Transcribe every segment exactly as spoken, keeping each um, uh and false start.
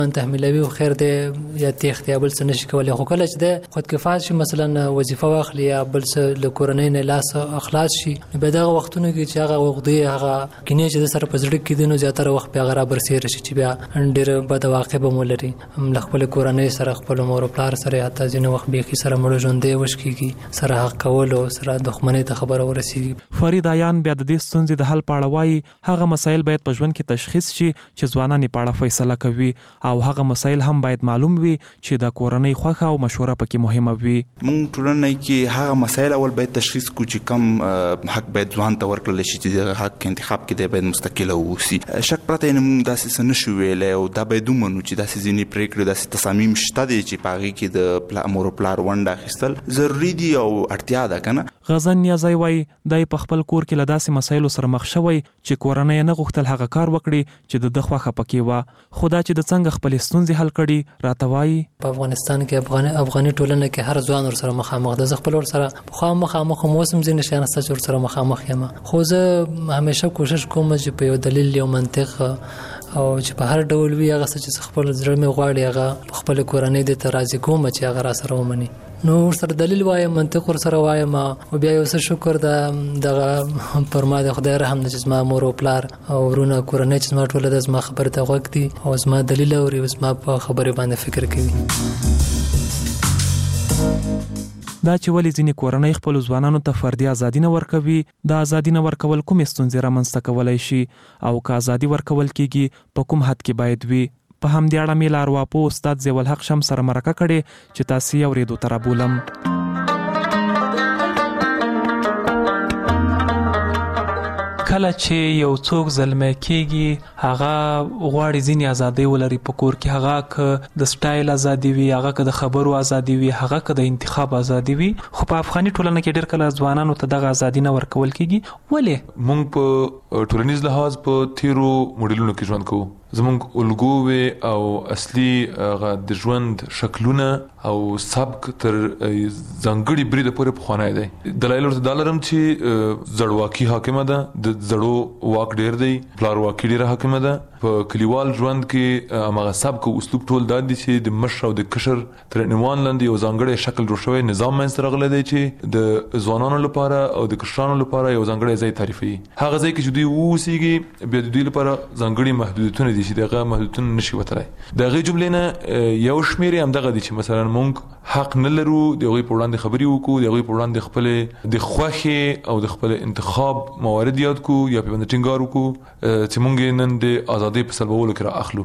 تحمیلوي او خیر دی یا تیښت یا بل څه نشي کولی. خو کله چې د خود کفایت شي مثلا وظیفه واخلي یا بل څه له کورنۍ نه لاس اخلاص شي، نو بیا دغه وختونو کې چې هغه عقدې هغه کینې چې د سره په زړه کې دي نو زیاتره وخت بیا هغه رابرسېره شي چې بیا ډېره بده واقع به مو لري له خپل کورنۍ سره، خپل مور او پلار سره، حتی ځینې وخت بیخي سره مړه ژوندی وشکېږي، سره حق کول او سره دښمنۍ ته خبره ورسېږي. فرید عیان بیا د دې ستونزې د حل په اړه وایي هغه مسایل باید په ژوند کې تشخیص شي چې ځوانان یې په اړه فیصله کوي، او هغه مسایل هم باید معلوم وي چې د کورنۍ خوښه او مشوره پکې مهمه وي. موږ ټولنه کې هغه مسایل اول باید تشخیص کړو چې کم حق باید ځوان ته ورکړل شي چې د حق انتخاب کې دی باید مستقل اوسي. شک پرته یې موږ داسې څه نشو ویلی او دا باید ومنو چې داسې ځینې پرېکړې داسې تصامیم شته دي چې په هغې کې د مور او پلار ونډه اخیستل ضروري دي او اړتیا ده که نه. غزن نیازی وایي دی په خپل کور کې له داسې مسایلو سره مخ شوی چې کورنۍ یې نه غوښتل هغه کار وکړي چې د ده خوښه پکې وه، خو دا چې د څنګه خپلې ستونزې حل کړي راته وایي. په افغانستان کې افغاني افغاني ټولنه کې هر ځوان ورسره مخامخ ده. زه خپل ورسره پخوا مخامخ هم اوس هم ځینې شیان شته چې ورسره مخامخ یم، خو زه همیشه کوشش کوم چې په یو دلیل یو منطق او چې په هر ډول وي هغه څه چې خپل زړه مې غواړي هغه خپل کورنۍ دې ته راضي کوم چې هغه را سره ومني. نو ورسره دلیل وایم، منطق ورسره وایم، او بیا یو څه شکر ده دغه پر ما د خدای رحم ده چې زما مور او پلار او ورونه کورنۍ چې زما ټوله ده زما خبرې ته غوږ دي او زما دلیل اوري او زما په خبرې باندې فکر کوي. دا چې ولې ځینې کورنۍ خپلو ځوانانو ته فردي ازادي نه ورکوي، دا ازادي نه ورکول کومې ستونزې رامنځته کولی شي او که ازادي ورکول کېږي په کوم حد کې باید وي. په همدې اړه مې له ارواپوه استاد ضیاء الحق شمس سره مرکه کړې چې تاسې یې اورېدو ته رابولم. کله چې یو څوک زلمی کېږي هغه غواړي ځینې ازادۍ ولري په کور کې، هغه که د سټایل ازادي وي، هغه که د خبرو ازادي وي، هغه که د انتخاب ازادي وي، خو په افغاني ټولنه کې ډېر کله ځوانانو ته دغه ازادي نه ورکول کېږي. ولې؟ موږ په ټولنیز لحاظ په تیرو موډلونو کې ژوند کوو. زمونږ الګوې او اصلي د ژوند شکلونه او سبک تر ځانګړي بریده پورې پخوانی دی. دلایل ورته دا لرم چې زړواکي حاکمه ده، د زړو واک ډېر دی، پلارواکي ډېره حاکمه ده. په کلیوال ژوند کې هماغه سبک او اسلوب ټول دا دي چې د مشر او د کشر تر عنوان لاندې یو ځانګړی شکل جوړ شوی نظام منځته راغلی دی چې د ځوانانو لپاره او د کشرانو لپاره یو ځانګړی ځای تعریفوي. هغه ځای کې چې دوی واوسېږي بیا د دوی لپاره ځانګړي محدودیتونه دي چې دغه محدودیتونه نشي وتلی. د هغې جملې نه یو شمېر یې همدغه دي چې مثلا موږ حق نه لرو د هغوی په وړاندې خبرې وکړو، د هغوی په وړاندې خپلې د خوښې او د خپل انتخاب موارد یاد کړو یا پرې باندې ټینګار وکړو چې موږ یې نن د ازادۍ په سلبولو کې را اخلو.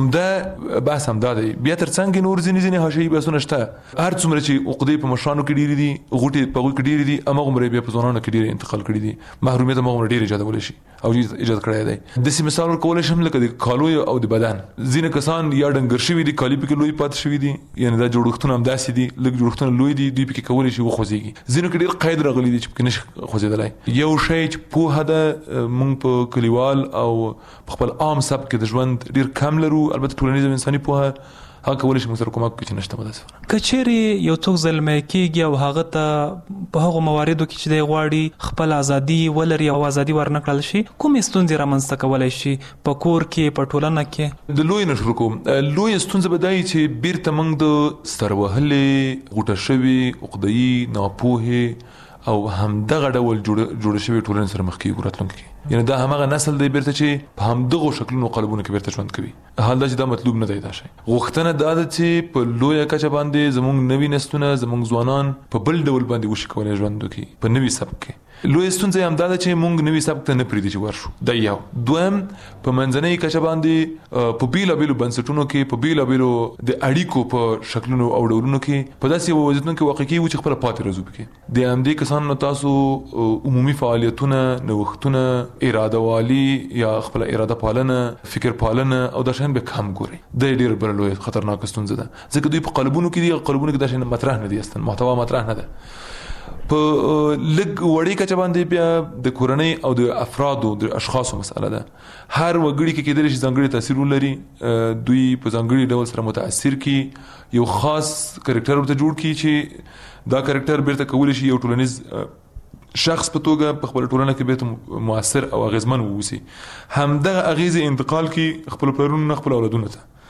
عمده بحث همدا دی. بیا تر څنګ نور ځینې ځینې حاشیهي بحثونه شته. هر څومره چې عقدې په مشرانو کې ډېرې دي، غوټې په هغوی کې ډېرې دي، هماغومره بیا په ځوانانو کې ډېرې انتقال کړي دي. محرومیت هماغومره ډېر ایجادولی شي او ایجاد کړی دی. داسې مثال ورکولی شم لکه د کالو او د بدن. ځینې کسان یا ډنګر شوي دي، کالي پکې لوی پاتې شوي دي، یعنې دا جوړښتونه همداسې دي، لږ جوړښتونه لوی دي، دوی پکې کولی شي وخوځېږي. ځینو کې ډېر قید راغلی دی چې پکې نشي خوځېدلی. یو شی چې پوهه ده موږ په کلیوال او په خپل عام سبک کې د ژوند ډېر کم لرو. البته ټولنیز او انساني پوهه هغه کولی شي موږ سره کومک وکړي چې نشته به داسې. که چیرې یو څوک زلمی کېږي او هغه ته په هغو مواردو کې چې دی غواړي خپل ازادي ولري او ازادي ورنه کړل شي، کومې ستونزې رامنځته کولی شي په کور کې، په ټولنه کې؟ د لوی نه شروع کوم. لویه ستونزه به دا وي چې بیرته موږ د سر وهلې، غوټه شوي، عقده‌يي، ناپوهې او همدغه ډول جوړه شوې ټولنې سره مخ کېږو راتلونکي کې. یعنې دا همغه نسل دی بیرته چې په همدغو شکلونو قالبونو کې بیرته ژوند کوي. حال دا چې دا مطلوب نه دی. دا شی غوښتنه دا ده چې په لویه کچه باندې زموږ نوي نسلونه، زموږ ځوانان په بل ډول باندې وشي کولی ژوند وکړي په نوي سبک کې. لویه ستونزه یې همدا ده چې موږ نوي سبک ته نه پرېږدي چې ورشو. دا یو. دویم، په منځنۍ کچه باندې په بېلابېلو بنسټونو کې، په بېلابېلو د اړیکو په شکلونو او ډولونو کې په داسې یو وضعیتونو کې واقع کېږو چې خپله پاتې راځو پکې. د همدې کسانو نه تاسو عمومي فعالیتونه، نوښتونه، اراده والي یا خپل اراده پالنه، فکر پالنه او دا شیان به کم ګورئ. دا یې ډېره بله لویه خطرناکه ستونزه ده، ځکه دوی په قالبونو کې دي. قالبونو کې دا شیان مطرح نه دي، اصلا محتوا مطرح نه ده. په لږ وړې کچه باندې بیا د کورنۍ او د افرادو د اشخاصو مسئله ده. هر وګړي کې کېدلی شي ځانګړي تاثیر ولري، دوی په ځانګړي ډول سره متاثر کړي، یو خاص کرکټر ورته جوړ کړي چې دا کرکټر بیرته کولی شي یو ټولنیز شخص په توګه په خپل ټولنه کې بیرته مؤثر او اغیزمن واوسي. همدغه اغیزې انتقال کړي خپل پلرونو نه خپل اولادونو ته.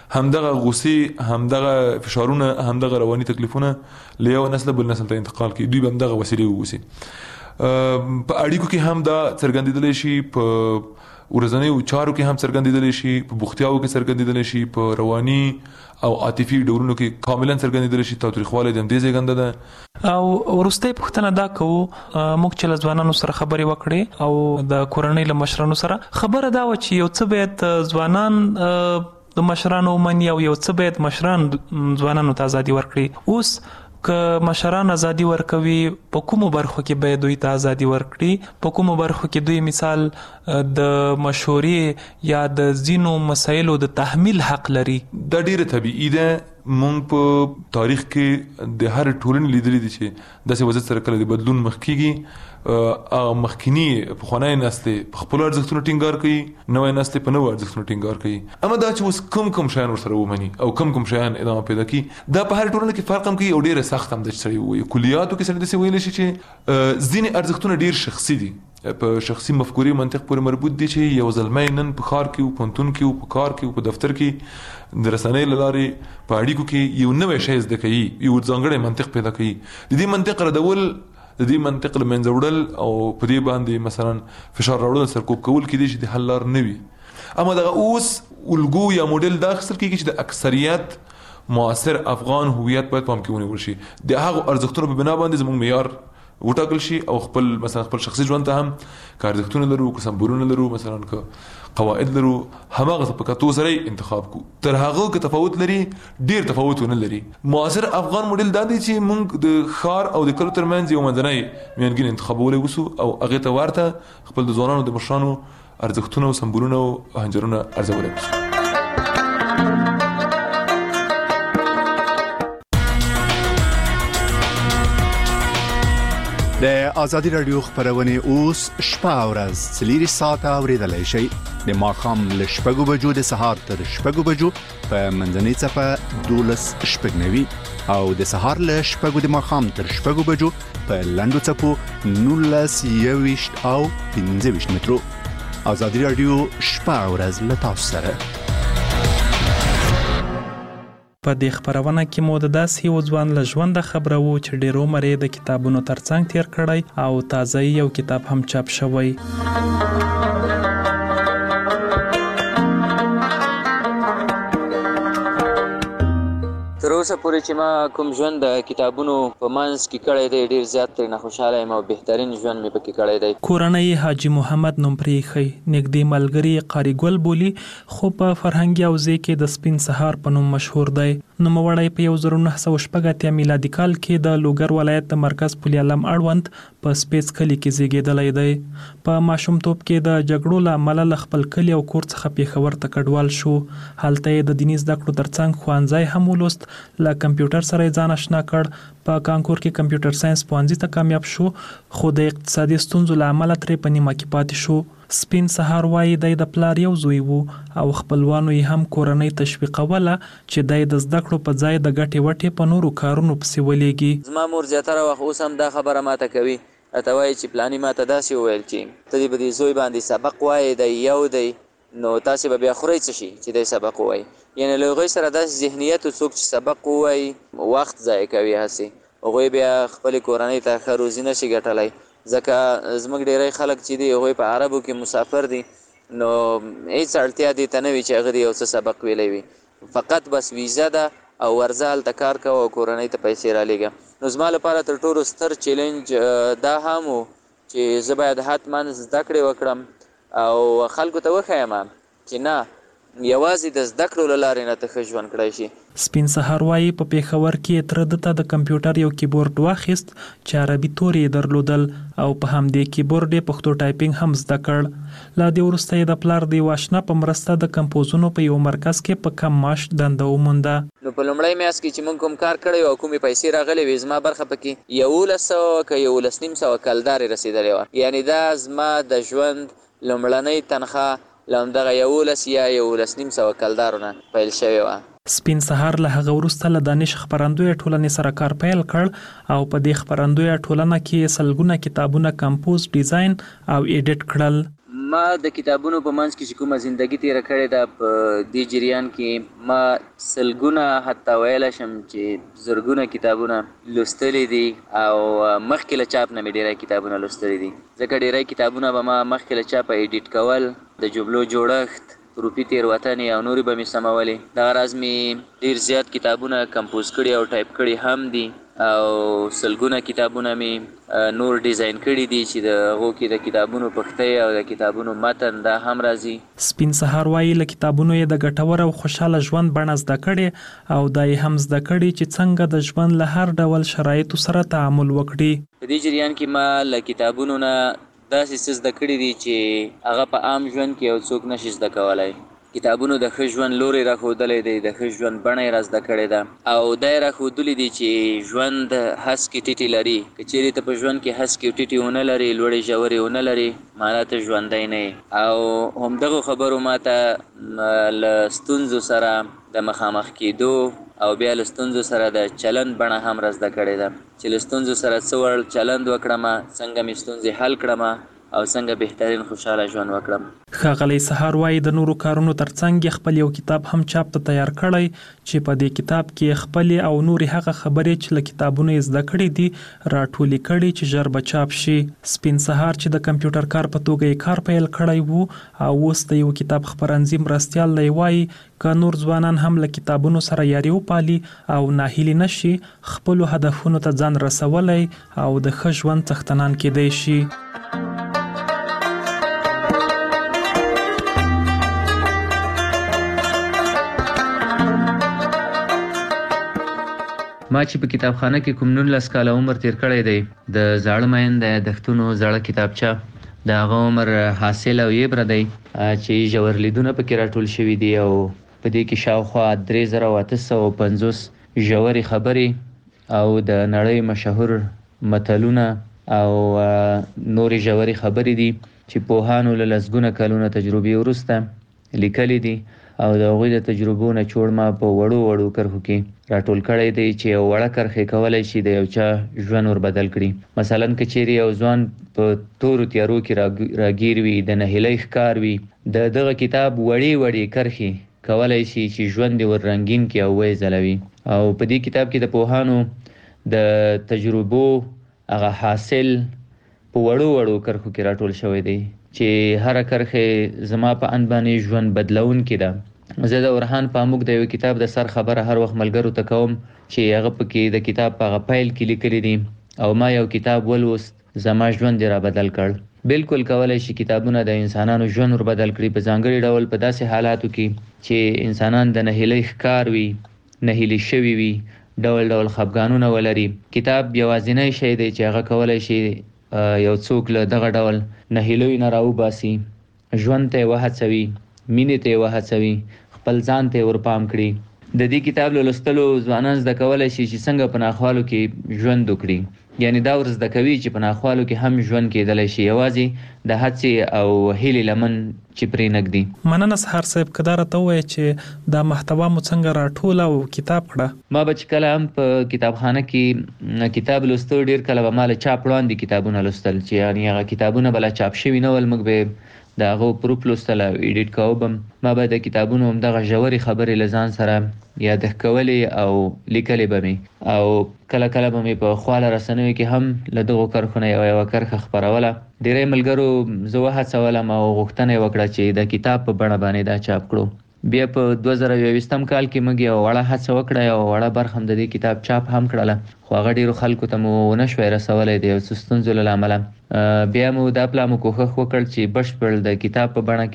همدغه غصې، همدغه فشارونه، همدغه رواني تکلیفونه له یو نسل بل نسل ته انتقال کوي. دوی به همدغه وسیلې ووسی. په اړیکو کې هم دا څرګندېدلی شي، په ورځنیو چارو کې هم څرګندېدلی شي، په بوختیاو کې څرګندېدلی شي، په رواني او عاطفي ډولونو کې کاملا څرګندېدلی شي. تاوتریخوالی د همدې زېږنده ده. او وروستۍ پوښتنه دا کوو، موږ چې له ځوانانو سره خبرې وکړې او د کورنۍ له مشرانو سره، خبره دا وه چې یو څه باید ځوانان د مشرانو ومني او یو څه باید مشران ځوانانو ته ازادي ورکړي. اوس که مشران ازادي ورکوي، په کومو برخو کې باید دوی ته ازادي ورکړي؟ په کومو برخو کې دوی مثال د مشورې یا د ځینو مسایلو د تحمیل حق لري؟ دا ډیره طبیعي ده. مونږ په تاریخ کې د هر ټولنې لیدلې دي چې داسې وضعیت سره کله د بدلون مخ کېږي. هغه مخکینی پخوانی نسلې په خپلو ارزښتونو ټینګار کوي، نوی نسلې په نوو ارزښتونو ټینګار کوي. اما دا چې اوس کوم کوم شیان ورسره ومني او کوم کوم شیان ادامه پیدا کوي، دا په هر ټولنه کې فرق هم کوي او ډیره سخت هم ده چې سړی ووایي. کلیاتو کې سړی داسې ویلی شي چې ځینې ارزښتونه ډیر شخصي دي، په شخصي مفکورې منطق پورې مربوط دي، چې یو زلمی نن په ښار کې و، پوهنتون کې و، په کار کې و، په دفتر کې د رسنۍ له لارې په اړیکو کې یو نوی شی زده کوي، یو ځانګړی منطق پیدا کوي. د دې منطق ردول، د دې منطق له منځه وړل او په دې باندې مثلا فشار راوړل، سرکوب کول کېدای شي د حل لار نه وي. اما دغه اوس الګو یا موډل دا اخیستل کېږي چې د اکثریت معاصر افغان هویت باید پام کې ونیول شي، د هغو ارزښتونو په بنا باندې زموږ معیار وټاکل شي او خپل مثلا خپل شخصي ژوند ته هم که ارزښتونه لرو، که سمبولونه لرو، مثلا که قواعد لرو، هماغه په کتو سره انتخاب کو. تر هغه که تفاوت لري، ډیر تفاوت نه لري. معاصر افغان موډل دا دی چې موږ د ښار او د کلو ترمنځ یو منځنی میانګین انتخابولی وسو او هغې ته ورته خپل د ځوانانو د مشرانو ارزښتونه او سمبولونه او هنجرونه ارزولی وسو. د ازادي رادیو خبرونه اوس شپه او ورځ څلور ساعته اوریدلای شئ. د ماښام له شپږو بجو د سهار تر شپږو بجو په منځنۍ څپه دولس شپږ نوي او د سهار له شپږو د ماښام تر شپږو بجو په لنډو څپو نولس یوویشت او پنځه ویشت مترو. ازادي رادیو شپه او ورځ له تاسو سره. په دې خبرونه کې مو د داسې یو ځوان له ژونده خبره وو چې ډېر عمر یې د کتابونو ترڅنګ تیر کړی او تازه یو کتاب هم چاپ شوی. تر اوسه پورې چې ما کوم ژوند د کتابونو په منځ کې کړی دی، ډېر زیات ترې نه خوشحاله یم او بهترین ژوند مې پکې کړی دی. کورنۍ حاجي محمد نوم پرې ایښی، نږدې ملګري قاري ګل بولي، خو په فرهنګي حوزې کې د سپین سهار په نوم مشهور دی. نوموړی په یو زر نه سوه شپږ اتیا میلادي کال کې د لوګر ولایت د مرکز پل علم اړوند په سپیڅ کلي کې زیږېدلی دی. په ماشومتوب کې د جګړو له امله له خپل کلي او کور څخه پېښور ته کډوال شو. هلته یې د دیني زده کړو ترڅنګ ښوونځی هم ولوست، له کمپیوټر سره یې ځان اشنا کړ. په کانکور کې کمپیوټر ساينس پوهنځي ته کامیاب شو، خو د اقتصادي ستونزو له امله ترې په نیمه کې پاتې شو. سپین سهار وایي دی د پلار یو زوی وو او خپلوانو یې هم کورنۍ تشویقوله چې دی د زده کړو په ځای د ګټې وټې په نورو کارونو پسې ولېږي. زما مور زیاتره وخت اوس هم دا خبره ماته کوي، راته وایي چې پلاني ماته داسې وویل چې ته دې به دې زوی باندې سبق وایې، دی یو دی نو تاسې به بیا خورئ څه شي چې دی سبق ووایي. یعنې له هغوی سره داسې ذهنیت و، څوک چې سبق ووایي وخت ضایع کوي، هسې هغوی بیا خپلې کورنۍ ته ښه روزي نه شي ګټلی. ځکه زموږ ډیری خلک چې دي هغوی په عربو کې مسافر دي، نو هیڅ اړتیا دې ته نه وي چې هغه دې یو څه سبق ویلی وي، فقط بس ویزه ده او ورځه هلته کار کوه او کورنۍ ته پیسې رالیږه. نو زما لپاره تر ټولو ستر چیلنج دا هم و چې زه باید حتما زده کړې وکړم او خلکو ته وښیم چې نه، یوازې د زده کړو له لارې نه ته ښه ژوند کړی شي. سپین سهار وایي په پېښور کې تره ده ته د کمپیوټر یو کیبورډ واخیست چې عربي تورې یې درلودل او په همدې کیبورډ یې پښتو ټایپینګ هم زده کړ. له دې وروسته یې د پلار د یو اشنا په مرسته د کمپوزونو په یو مرکز کې په کم معاش دنده ومونده. نو په لومړی میاشت کې چې موږ کوم کار کړی او کومې پیسې راغلې وې، زما برخه پکې یولس سوه که یولس نیم سوه کلدارې رسېدلې وه. یعنې دا زما د ژوند لومړنۍ تنخواه له همدغه یولس یا یولس نیم سوه کلدارو نه پیل شوې وه. سپین سهار له هغه وروسته له دانش خپرندویه ټولنې سره کار پیل کړ او په دې خپرندویه ټولنه کې سلګونه کتابونه کمپوز، ډیزاین او ایډیټ کړل. ما د کتابونو په منځ کې چې کومه زندگی تیره کړې ده په دې جریان کې ما سلګونه حتی ویلی شم چې زرګونه کتابونه لوستلی دي او مخکې له چاپ نه مې ډېری کتابونه لوستلی دي ځکه ډېری کتابونه به ما مخکې له چاپه ایډیټ کول د جملو جوړښت روپی تیروتنې او نورې به مې سمولې دغه راز مې ډېر زیات کتابونه کمپوز کړي او ټایپ کړي هم دي او سلګونه کتابونه مې نور ډیزاین کړي دي چې د هغو کې د کتابونو پښتۍ او د کتابونو متن دا هم راځي. سپین سهار وایي له کتابونو یې د ګټور او خوشحاله ژوند بڼه زده کړې او دا یې هم زده کړي چې څنګه د ژوند له هر ډول شرایطو سره تعامل وکړي. په دې جریان کې ما له کتابونو نه داسې څه زده کړي دي چې هغه په عام ژوند کې یو څوک نشي زده کولی. کتابونو د ښه ژوند لوری راښودلی دی، د ښه ژوند بڼه یې را زده کړې ده او دا یې راښودلي دي چې ژوند هسکې ټیټې لري. که چیرې ته په ژوند کې هسکې ټیټې ونه لرې، لوړې ژورې ونه لرې، معنا ته ژوندی نه یې. او همدغو خبرو ما ته له ستونزو سره د مخامخ کېدو او بیا له ستونزو سره د چلند بڼه هم را زده کړې ده چې له ستونزو سره څه ور چلند وکړم، څنګه مې ستونزې حل کړم او څنګه بهترین خوشحاله ژوند وکړم. ښاغلی سهار وایي د نورو کارونو ترڅنګ خپل یو کتاب هم چاپ ته تیار کړی چې په دې کتاب کې خپلې او نورې هغه خبرې چې له کتابونو یې زده کړې دي راټولې کړي چې ژر به چاپ شي. سپین سهار چې د کمپیوټر کار په توګه یې کار پیل کړی وو او اوس د یو کتاب خپرندوی مرستیال دی وایي که نور ځوانان هم له کتابونو سره یاري وپالي او ناهیلي نشي، خپلو هدفونو ته ځان رسولی او د ښه ژوند څښتنان کیدی شي. ما چې په کتابخانه کې کوم نولس کاله عمر تیر کړی دی، د زاړه مین د یادښتونو زړه کتابچه د هغه عمر حاصل او یبره دی چې ژور لیدونه پکې راټول شوي دي او په دې کې شاوخوا درې زره او اته سوه پنځوس ژورې خبرې او د نړۍ مشهور متلونه او نورې ژورې خبرې دي چې پوهانو له لسګونه کلونه تجربې وروسته لیکلي دي او د هغوی د تجربو نه چوړ ما په وړو وړو کرښو کې راټول کړی دی چې یو وړه کرښې کولی شي د یو چا ژوند ور بدل کړي. مثلا که چیرې یو ځوان په تورو تیارو کې راګیر وي، د نهیلۍ ښکار وي، د دغه کتاب وړې وړې کرښې کولی شي چې ژوند یې ور رنګین کړي او ویې ځلوي. او په دې کتاب کې د پوهانو د تجربو هغه حاصل په وړو وړو کرښو کې راټول شوی دی چې هره کرښې زما په اند باندې ژوند بدلونکې ده. زه د ورهان پاموک د یو کتاب د سر خبره هر وخت ملګرو ته کوم چې هغه پکې د کتاب په هغه پیل کې لیکلي دي او ما یو کتاب ولوست، زما ژوند یې را بدل کړ. بالکل کولی شي کتابونه د انسانانو ژوند ور بدل کړي، په ځانګړي ډول په داسې حالاتو کې چې انسانان د نهیلۍ ښکار وي، نهیلي شوي وي، ډول ډول خفګانونه ولري. کتاب یوازینی شی دی چې هغه کولی شي یو څوک له دغه ډول نهیلیو نه راوباسي، ژوند ته یې وهڅوي، مینې ته یې وهڅوي، خپل ځان ته یې ورپام کړي. د دې کتاب له لوستلو ځوانان زده کولی شي چې څنګه په ناخوالو کې ژوند وکړي. یعنې دا ور زده کوي چې په ناخوالو کې هم ژوند کیدلی شي، یوازې د هڅې او هیلې لمن چې پرې نږدي. مننه سهار صاحب، که دا راته ووایې چې دا محتوا مو څنګه راټوله او کتاب کړه؟ ما به چې کله هم په کتابخانه کې کتاب لوستو، ډېر کله به ما له چاپ وړاندې کتابونه لوستل چې یعنې هغه کتابونه به لا چاپ شوي نه ول، موږ به د هغو پروف لوستل او ایډیټ کوو به. ما به د کتابونو همدغه ژورې خبرې له ځان سره یادښت کولې او لیکلې به مې او کله کله به مې په خواله رسنیو کې هم له دغو کرښو نه یوه یوه کرښه خپروله. ډېری ملګرو زه وهڅولم او غوښتنه یې وکړه چې د کتاب په بڼه باندې دا چاپ کړو. بیا په دوه زره یوویشتم کال کې موږ یوه وړه هڅه وکړه، یوه وړه برخه هم د دې کتاب چاپ هم کړله، خو هغه ډېرو خلکو ته مو ونه شوی رسولی د یو څه ستونزو له امله. بیا مو دا پلا مو کوښښ وکړ چې بشپړ د کتاب په بڼه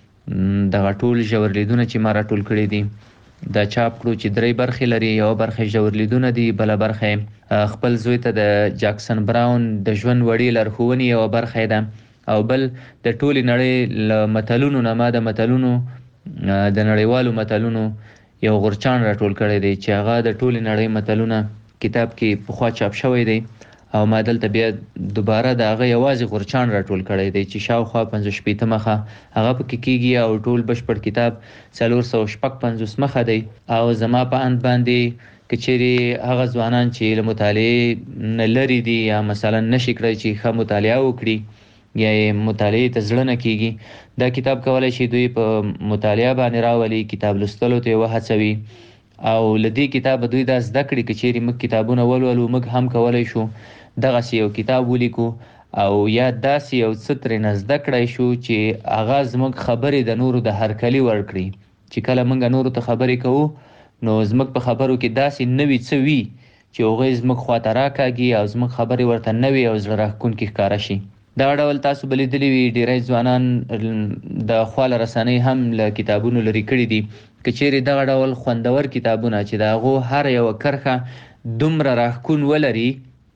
کې دغه ټول ژور لیدونه چې ما راټول کړي دي دا چاپ کړو چې درې برخې لري. یوه برخه ژور لیدونه دي، بله برخه خپل زوی ته د جاکسن براون د ژوند وړې لارښوونې یوه برخه ده، او بل د ټولې نړۍ له متلونو نه ما د متلونو د نړیوالو متلونو یو غورچاڼ راټول کړی دی چې هغه د ټولې نړۍ متلونه کتاب کې پخوا چاپ شوی دی او ما دلته بیا دوباره د هغه یوازې غورچاڼ راټول کړی دی چې شاوخوا پنځوس شپېته مخه هغه پکې کېږي او ټول بشپړ کتاب څلور سوه شپږ پنځوس مخه دی. او زما په اند باندې که چیرې هغه ځوانان چې له مطالعې نه لرې دي یا مثلا نشي کړی چې ښه مطالعه وکړي، یا مطالعه ته زړه نه کیږي دا کتاب کولای شي دوی په مطالعه باندې راولي کتاب لوستلو ته وهڅوي او لدی کتاب دوی دا زده کړي کچېری موږ کتابونه ولولو موږ هم کولای شو دغه یو کتاب ولیکو او یا داسې یو څه ترې نه زده کړی شو چې هغه زموږ خبرې د نورو د هرکلي ورکړي چې کله موږ نورو ته خبرې کوو نو زموږ په خبرو کې داسې نوي څه وي چې هغوی زموږ خواته راکاږي او زموږ خبرې ورته نوي او زړه راښکونکي ښکاره شي دغه ډول تاسو به لیدلي وي ډېری ځوانان د خواله رسنۍ هم له کتابونو لرې کړي دي که چیرې دغه ډول خوندور کتابونه چې د هغو هر یوه کرښه دومره راښکون ولري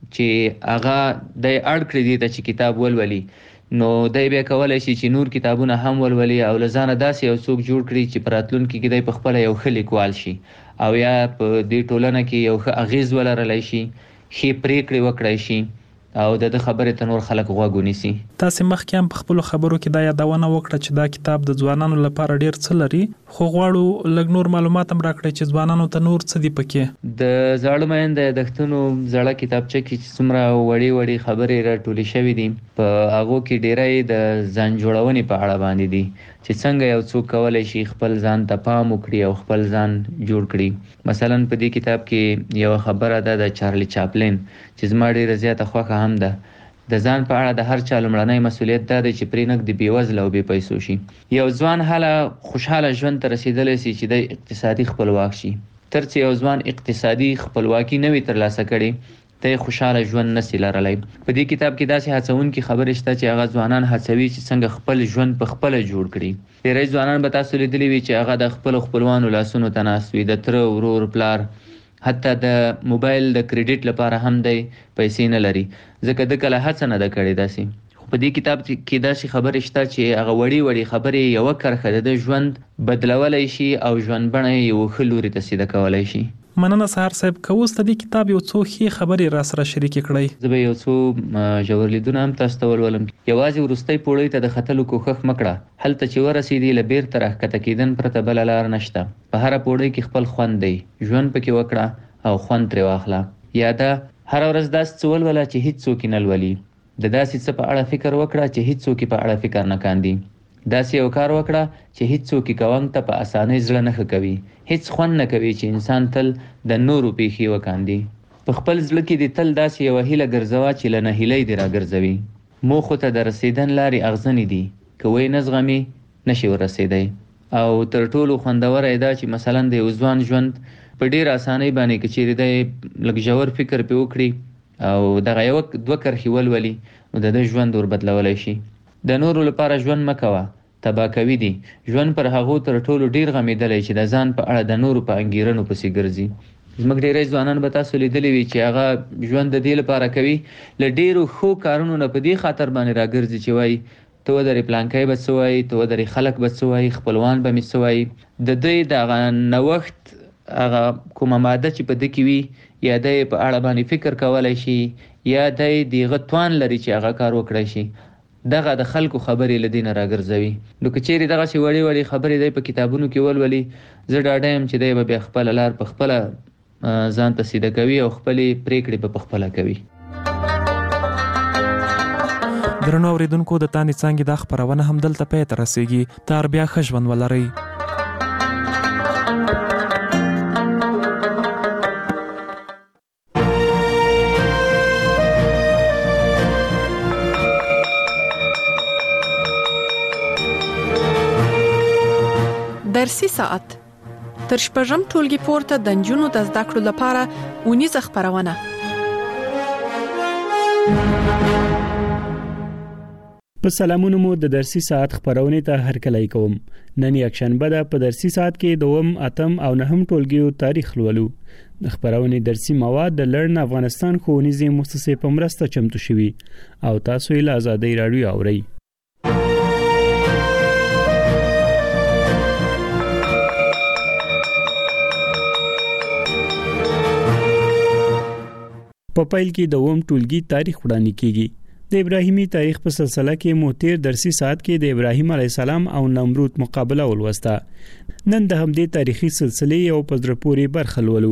چې هغه دی اړ کړي دي ته چې کتاب ولولي نو دی بیا کولی شي چې نور کتابونه هم ولولي او له ځانه داسې یو څوک جوړ کړي چې په راتلونکي کې دی په خپله یو ښه لیکوال شي او یا په دې ټولنه کې یو ښه اغیز ولرلی شي ښې پریکړې وکړی شي او د د خبرې ته نور خلک غوږ ونیسي. تاسې مخکې هم په خپلو خبرو کې دا یادونه وکړه چې دا کتاب د ځوانانو لپاره ډېر څه لري خو غواړو لږ نور معلومات هم راکړئ چې ځوانانو ته نور څه دي پکې. د زاړه میین د یادښتونو زړه کتابچه کې چې څومره وړې وړې خبرې راټولې شوي دي په هغو کې ډېری د ځان جوړونې په اړه باندې دي چې څنګه یو څوک کولی شي خپل ځان ته پام وکړي او خپل ځان جوړ کړي. مثلا په دې کتاب کې یوه خبره ده د چارلی چاپلین چې زما ډېره زیاته خوښه هم ده. د ځان په اړه د هر چا لومړنی مسؤلیت دا دی چې پرې نږ د بېوزله او بې پیسو شي. یو ځوان هله خوشحاله ژوند ته رسېدلی سي چې دی اقتصادي خپلواک شي. تر څه یو ځوان اقتصادي خپلواکي نه وي ترلاسه کړې ته خوشحاله ژوند نسي لرلی. په دې کتاب کې داسې هڅونکي خبرې شته چې هغه ځوانان هڅوي چې څنګه خپل ژوند په خپله جوړ کړي. ډېری ځوانان به تاسو لیدلي وي چې هغه د خپلو خپلوانو لاسونو ته ناست وي د تره ورور پلار حتی د موبایل د کریډیټ لپاره هم دی پیسې نه لري ځکه د کله هڅه نه ده کړې داسې. خو په دې کتاب کې داسې خبرې شته چې هغه وړې وړې خبرې یوه کرښه د ژوند بدلولی شي او ژوند بڼه یې یو ښه لوري ته سیده کولی شي. مننه سهار صاحب که اوس د دې کتاب یو څو ښې خبرې را سره شریکې کړئ. زه به یو څو ژور لیدونه هم تاسو ته ولولم. یوازې وروستۍ پوړۍ ته د ختلو کوښښ مه کړه. هلته چې ورسېدې له بیرته راښکته کېدن پرته بله لار نشته. په هره پوړۍ کې خپل خوند دی. ژوند پکې وکړه او خوند ترې واخله. یا دا هره ورځ داسې څه ولوله چې هېڅ څوک یې نه لولي. د داسې څه په اړه فکر وکړه چې هېڅ څوک یې په اړه فکر نه کاندي. داسې یو کار وکړه چې هېڅ څوک یې کوونګ ته په اسانۍ زړه نه ښه کوي. هېڅ خوند نه کوي چې انسان تل د نورو پیښې وکاندي. په خپل زړه کې دې تل داسې یوه هیله ګرځوه چې له نهیلۍ دې راګرځوي. موخو ته د رسېدن لارې اغزنې دي که وی نه زغمي نشي ورسېدی. او تر ټولو خوندوره یې دا چې مثلا د یو ځوان ژوند په ډېره اسانۍ باندې که چیرې دی لږ ژور فکر پرې وکړي او دغه یوه دوه کرښې ولولي نو د ده ژوند ور بدلولی شي. د نورو لپاره ژوند مه کوه تباه کوي دي. ژوند پر هغو تر ټولو ډېر غمېدلی چې د ځان په اړه د نورو په انګېرنو پسې ګرځي. زموږ ډېری ځوانان به تاسو لیدلي وي چې هغه ژوند د دې لپاره کوي له ډېرو ښو کارونو نه په دې خاطر باندې راګرځي چې وایي ته ودرې پلانکی به څه وایي ته ودرې خلک به څه وایي خپلوان به مې څه وایي. د دوی د هغه نوښت هغه کومه ماده چې په ده کې وي یا دی په اړه باندې فکر کولی شي یا دی د هغه توان لري چې هغه کار وکړی شي دغه د خلکو خبرې له دې نه راګرځوي. نو که چیرې دغسې وړې وړې خبرې دی په کتابونو کې ولولي زه ډاډه یم چې دی به بیا خپله لار په خپله ځان ته سیده کوي او خپلې پرېکړې به په خپله کوي. درنو اورېدونکو د تانې څانګې دا خپرونه هم دلته پای ته رسېږي. تر بیا ښه ژوند ولرئ. درسي ساعت تر شپږم ټولګي پورته د نجونو د زده کړو لپاره اونیزه خپرونه. په سلامونو مو د درسي ساعت خپرونې ته هرکلی کوم. نن یکشنبه ده. په درسي ساعت کې دوم اتم او نهم ټولګیو تاریخ لولو. د خپرونې درسي مواد د لړن افغانستان ښوونیزې مؤسسې په مرسته چمتو شوي او تاسو یې له آزادۍ راډیو اورئ. په پیل کې دوم ټولګي تاریخ وړاندې کیږي. د ابراهیمي تاریخ په سلسله کې مو تیر درسي ساعت کې د ابراهیم علیه السلام او نمرود مقابله ولوسته. نن د همدې تاریخي سلسلې یو په زړه پورې برخه لولو.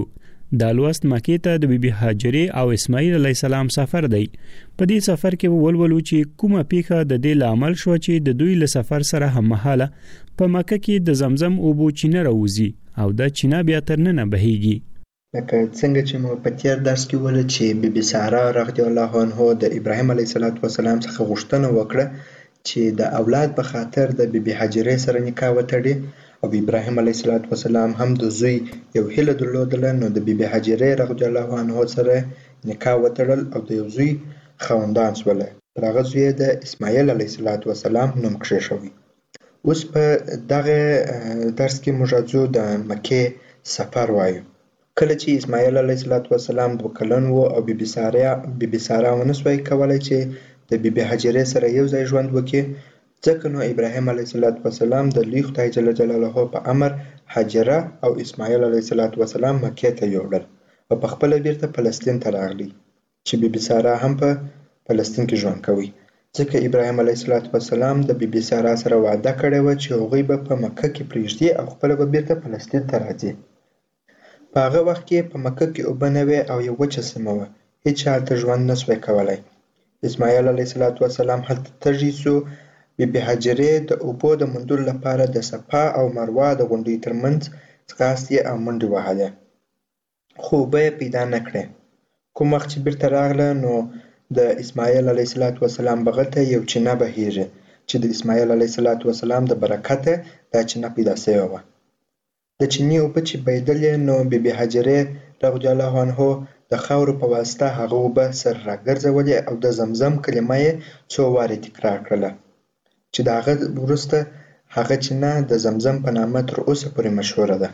دا لوست مکې ته د بیبي هاجرې او اسماعیل علی السلام سفر دی. په دې سفر کې ولولو چې کومه پیښه د دې لامل شو چې د دوی له سفر سره هم مهاله په مکه کې د زمزم اوبو چینه راوځي او دا چینه بیا تر ننه بهیږي. لکه څنګه چې مو په تیر درس کې ول چې بیبي ساره رضی الله عنها د ابراهیم علیه السلام څخه غوښتنه وکړه چې د اولاد په خاطر د بیبي هاجرې سره نکاح وتړي او ابراهیم علیه السلام هم د زوی یو هیله درلودله، نو د بیبي هاجرې رضی الله عنها سره نکاح وتړل او د یو زوی خاوندان شوله. پر هغه زوی د اسماعیل علیه السلام نوم کښېښوی. اوس په دغه درس کې موږ راځو د مکې سفر وایو. کله چې اسماعیل علیه السلام دوه کلن و او بیبي ساره بیبي ساره ونسوی کولی چې د بیبي هاجرې سره یو ځای ژوند وکړي، ځکه نو ابراهیم علیه السلام د لوی خدای جل جلاله په امر هاجره او اسماعیل علیه السلام مکې ته یوړل او په خپله بیرته فلسطین ته راغلی چې بیبي ساره هم په فلسطین کې ژوند کوي، ځکه ابراهیم علیه السلام د بیبي ساره سره وعده کړې وه چې هغوی به په مکه کې پرېږدي او خپله به بیرته فلسطین ته راځي. په هغه وخت کې په مکه کې اوبه نه وې او یو وچه سیمه وه، هېچا هلته ژوند نسوی کولی. اسماعیل علیه السلام هلته تږی سو. بیبي هاجرې د اوبو د موندلو لپاره د صفا او مروه د غونډیو ترمنځ ځغاستې او منډې وهلې، خو اوبه یې پیدا نه کړې. کوم وخت چې بیرته راغله نو د اسماعیل علیه السلام بغل ته یو چینه بهیږي چې د اسماعیل علیه السلام د برکته دا چینه پیدا سوې وه. د چینې اوبه چې بهیدلې نو بیبي هاجرې رضی الله عنها د خاورو په واسطه هغه اوبه سر راګرځولې او د زمزم کلمه یې څو وارې تکرار کړله چې د هغه وروسته هغه چینه د زمزم په نامه تر اوسه پورې مشهوره ده.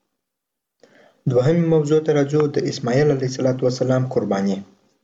دوهمې موضوع ته راځو، د اسماعیل علیه السلام قرباني.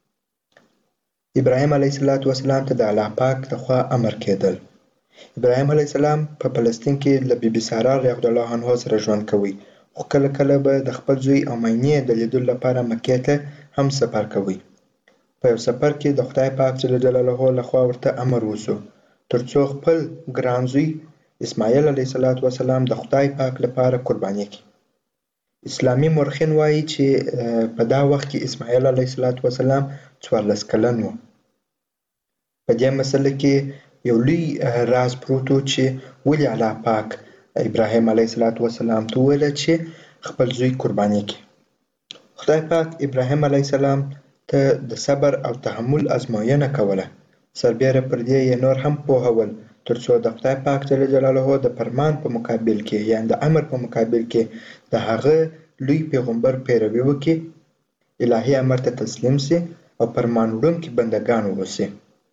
ابراهیم علیه السلام ته د الله پاک لخوا امر کېدل. ابراهیم علیه السلام په فلسطین کې له بیبي ساره رضی الله عنها سره ژوند کوي، خو کله کله به د خپل زوی او مینې د لیدلو لپاره مکې ته هم سفر کوي. په یو سفر کې د خدای پاک جل جلاله لخوا ورته امر وسو ترڅو خپل ګران زوی اسماعیل علیه السلام د خدای پاک لپاره قرباني کړي. اسلامي مورخین وایي چې په دا وخت کې اسماعیل علیه السلام څوارلس کلن و. په دې مسله کې یو لوی راز پروت و چې ولې الله پاک ابراهیم علیه السلام ته وویل چې خپل زوی قرباني کړي. خدای پاک ابراهیم علیه السلام ته د صبر او تحمل ازموینه کوله، سربیره پر دې یې نور هم پوهول ترڅو د خدای پاک جل جلاله د فرمان په مقابل کې یعنې د امر په مقابل کې د هغه لوی پیغمبر پیروي وکړي، الهي امر ته تسلیم سي او فرمان وړونکي بندګان واوسي.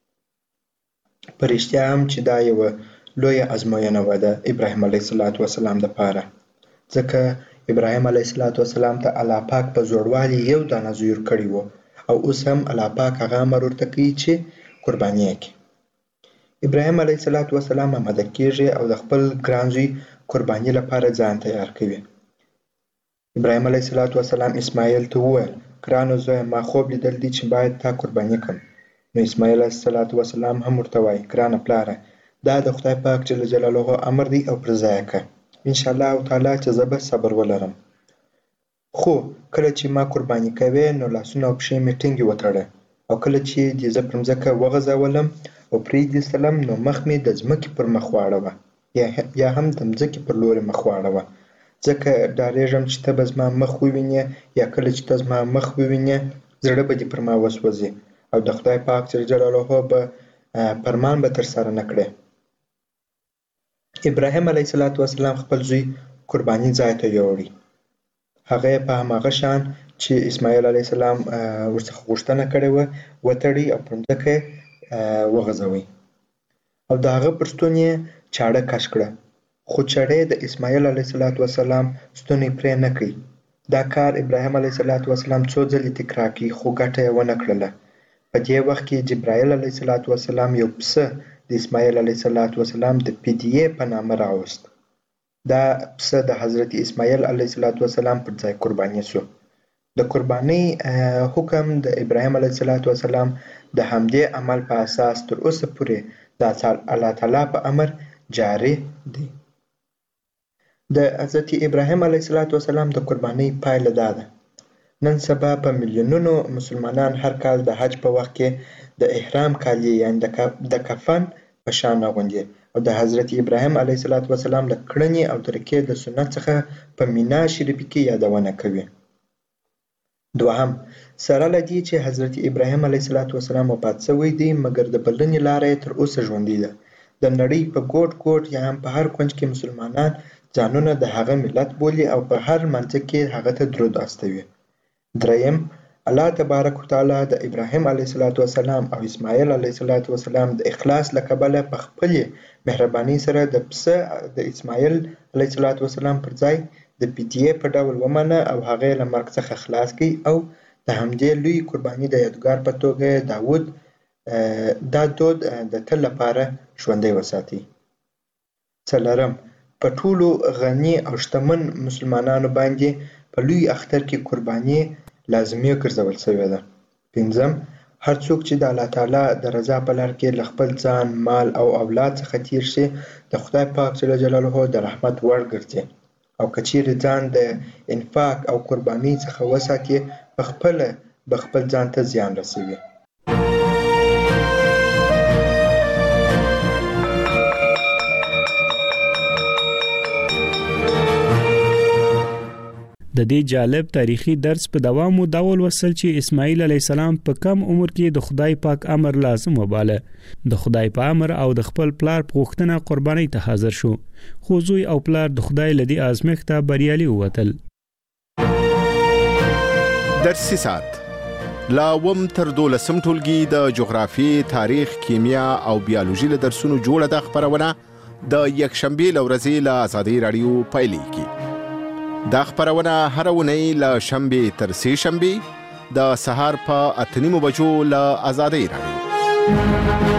په رښتیا هم چې دا یوه لویه ازموینه وه د ابراهیم علیه السلام دپاره، ځکه ابراهیم علیه السلام ته الله پاک په زوړوالي یو دانه زوی ورکړی و او اوس هم الله پاک هغه امر ورته کوي چې قرباني یې کړي. ابراهیم علیه السلام آماده کېږي او د خپل ګران زوی قرباني لپاره ځان تیار کوي. ابراهیم علیه السلام اسماعیل ته وویل، ګرانو زویه ما خوب لیدل دي چې باید تا قرباني کړم. نو اسماعیل علیه السلام هم ورته وایي، ګرانه پلاره دا د خدای پاک جل جلاله امر دی او پر ځای یې کړه، انشاءالله تعالی چې زه به صبر ولرم. خو کله چې ما قرباني کوې نو لاسونه او پښې مې ټینګې وتړه او کله چې دې زه پر مځکه وغځولم او پرې دې سلم نو مخ مې د ځمکې پر مخ واړوه یا هم د مځکې پر لورې مخ واړوه، ځکه ډارېږم چې ته به زما مخ ووینې یا کله چې ته زما مخ ووینې زړه به دې پر ما وسوځي او د خدای پاک جل جلاله به فرمان به ترسره نه کړې. ابراهیم علیه السلام خپل زوی قرباني ځای ته یوړی. هغه یې په هماغه شان چې اسماعیل علیه السلام ورڅخه غوښتنه کړې وه وتړی او پر مځکه یې وغځوی او د هغه پر ستون یې چاړه کش کړه، خو چړې د اسماعیل علیه السلام ستونی پرې نه کړي. دا کار ابراهیم علیه السلام څو ځلې تکرار کړي خو ګټه یې ونه کړله. په دې وخت کې جبرائیل علیه السلام یو پسه د اسماعیل علیه السلام د فدیې په نامه راوست. دا پسه د حضرت اسماعیل علیه السلام پر ځای قرباني شو. د قربانۍ حکم د ابراهیم علیه السلام د همدې عمل په اساس تر اوسه پورې د الله تعالی په امر جاری دی. د حضرت ابراهیم علیه السلام د قربانۍ پایله دا ده. نن سبا په میلیونونو مسلمانان هر کال د حج په وخت کې د احرام کالي یعنې د کفن په شان اغوندي او د حضرت ابراهیم علیه السلام له کړنې او طریقې د سنت څخه په مینا شریفه کې یادونه کوي. دوهم، سره له دې چې حضرت ابراهیم علیه السلام وفات شوی دی مګر د بلنې لاره یې تر اوسه ژوندۍ ده. د نړۍ په ګوټ ګوټ یا هم په هر کونج کې مسلمانان ځانونه د هغه ملت بولي او په هر منطق کې هغه ته درود استوي. دریم، الله تبارک وتعالی د ابراهیم علیه السلام او اسماعیل علیه السلام د اخلاص له کبله په خپلې مهرباني سره د پسه د اسماعیل علیه السلام پر ځای د فدیې په ډول ومنه او هغه له مرګ څخه خلاص کړي او د همدې لوی قرباني د یادګار په توګه داود دا دود د تل لپاره ژوندی وساتي. څلورم، په ټولو غني او شتمن مسلمانانو باندې په لوی اختر کې قرباني لازمي ګرځول شوې ده. پنځم، هر څوک چې د الله تعالی د رضا په لار کې له خپل ځان، مال او اولاد څخه تیر شي د خدای پاک جل جلاله د رحمت وړ ګرځي او که چیرې ځان د انفاق او قرباني څخه وساتي په خپله به خپل ځان ته زیان رسوي. د دې جالب تاریخي درس په دوام مو دا ولوستل چې اسماعیل علیه السلام په کم عمر کې د خدای پاک امر لازم وباله. د خدای په امر او د خپل پلار په غوښتنه قرباني ته حاضر شو، خو زوی او پلار د خدای له دې ازمېښته بریالي ووتل. درسي ساعت لا وم تر دولسم ټولګي د جغرافیې، تاریخ، کیمیا او بیولوژي له درسونو جوړه ده خپرونه د یکشنبې له ورځې له آزادۍ راډیو پیلېږي. دا خپرونه هر اونۍ له شنبې تر سې شنبې د سهار په اته نیمو بجو له آزادۍ راډیو.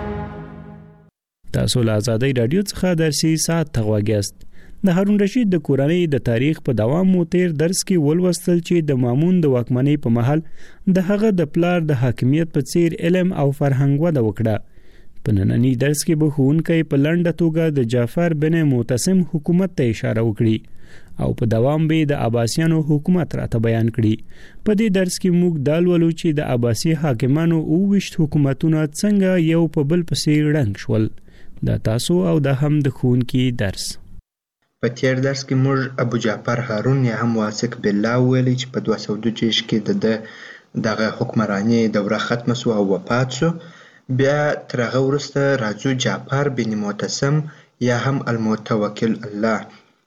تاسو له آزادۍ راډیو څخه درسي ساعت ته غوږ یاست. د هارون رشید د کورنۍ د تاریخ په دوام مو تیر درس کې ولوستل چې د مامون د واکمنۍ په مهال د هغه د پلار د حاکمیت په څیر علم او فرهنګ وده وکړه. په نننی درس کې به ښوونکی په لنډه توګه د جعفر بن معتصم حکومت ته اشاره وکړي او په دوام به د عباسیانو حکومت راته بیان کړي. په دې درس کې موږ دا لولو چې د عباسي حاکمانو اوویشت حکومتونه څنګه یو په بل پسې ړنګ شول. دا تاسو او دا هم د ښوونکي درس. په تیر درس کې موږ ابو جعفر هارون یا هم واثق بالله ویلي چې په دوه سوه دوه دېرش کې د دغه حکمراني دوره ختمه سوه او وفات شو. بیا تر هغه وروسته راځو جعفر بن معتصم یا هم المتوکل الله.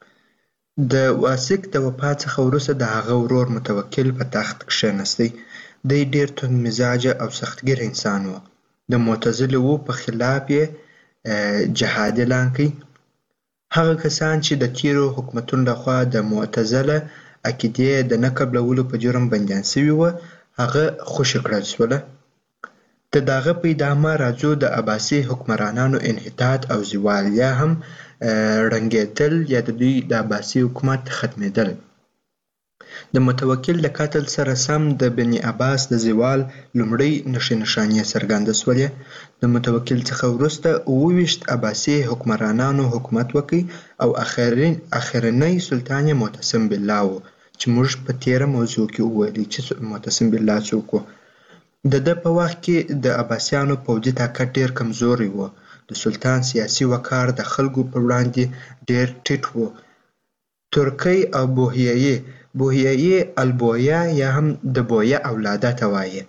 د واثق د وفات څخه وروسته د هغه ورور متوکل په تخت کښېنستی. دی ډېر توند مزاجه او سختګیر انسان و. د معتزلو په خلاف یې جهاد اعلان کړ. هغه کسان چې د تیرو حکومتونو لخوا د معتزله عقیدې د نه قبلولو په جرم بندیان سوي وه هغه خوشي کړل شوله. د دغه په ادامه راځو د عباسي حکمرانانو انحطاط او زوال یا هم ړنګېدل یا د دوی د عباسي حکومت ختمېدل. د متوکل د قتل سره سم د بني عباس د زوال لومړۍ نښې نښانې څرګنده شولې. د متوکل څخه وروسته اووه ویشت عباسي حکمرانانو حکومت وکړ او اخرنی سلطان یې معتصم بالله و چې موږ په تیره موضوع کې وویلي چې معتصم بالله څوک و. د ده په وخت کې د عباسیانو پوځي طاقت ډېر کمزوری و. د سلطان سیاسي وقار د خلکو پر وړاندې ډېر ټیټ و. ترکی او بوهیایي بوهیایي البویه یا هم د بویه اولاده ته وایي.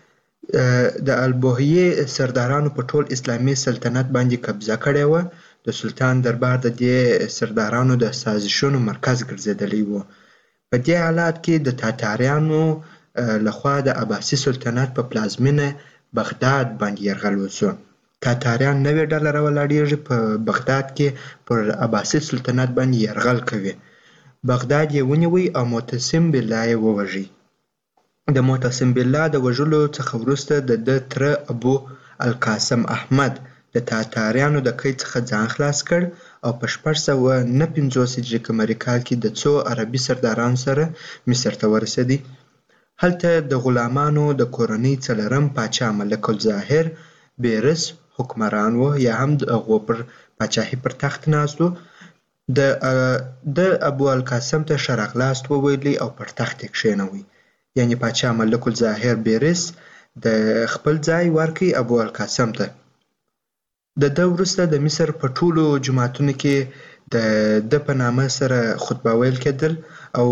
د البوهیې سردارانو په ټول اسلامي سلطنت باندې قبضه کړې وه. د سلطان دربار د دې سردارانو د سازشونو مرکز ګرځېدلی و. په دې حالات کې د تاتاریانو لخوا د عباسي سلطنت په پلازمینه بغداد باندې یرغل وشو. تاتاریان نوې ډله راولاړېږي په بغداد کې پر عباسي سلطنت باندې یرغل کوي. بغداد یې ونیوی او معتصم بالله یې ووژي. د معتصم بالله د وژلو څخه وروسته د ده تره ابو القاسم احمد د تاتاریانو د قید څخه ځان خلاص کړ او په شپږ سوه نه پنځوس هجري قمري کال کې د څو عربي سردارانو سره مصر ته ورسېدی. هلته د غلامانو د کورنۍ څلورم پاچا ملک الظاهر بیرس حکمران و یا هم د هغو پر پاچاهي پر تخت ناست و. د ابو القاسم ته ښه راغلاست وویلي او پر تخت یې کښېنوی. یعنی پاچا ملک الظاهر بیرس د خپل ځای ورکړي ابو القاسم ته. د ده وروسته د مصر په ټولو جوماتونو کې د ده په نامه سره خطبه ویل کېدل او